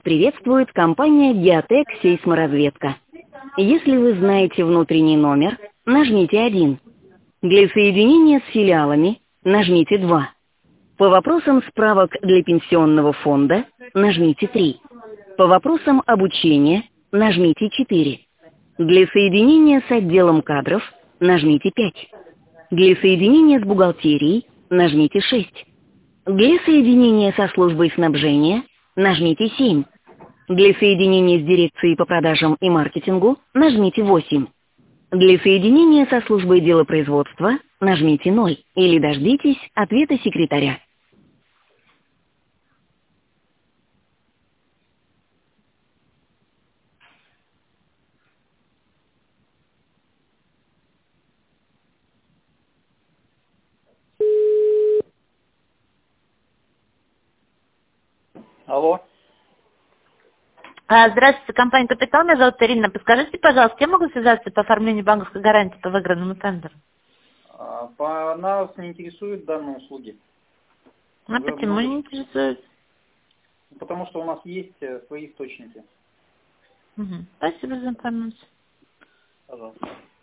приветствует компания «Геотек Сейсморазведка». Если вы знаете внутренний номер, нажмите 1. Для соединения с филиалами нажмите 2. По вопросам справок для пенсионного фонда нажмите 3. По вопросам обучения нажмите 4. Для соединения с отделом кадров нажмите 5. Для соединения с бухгалтерией нажмите 6. Для соединения со службой снабжения нажмите 7. Для соединения с дирекцией по продажам и маркетингу нажмите 8. Для соединения со службой делопроизводства нажмите 0 или дождитесь ответа секретаря. Алло. Здравствуйте, компания «Капитал». Меня зовут Ирина. Подскажите, пожалуйста, я могу связаться по оформлению банковской гарантии по выигранному тендеру? Нас не интересуют данные услуги. А почему не интересует? Потому что у нас есть свои источники. Спасибо за информацию. Пожалуйста.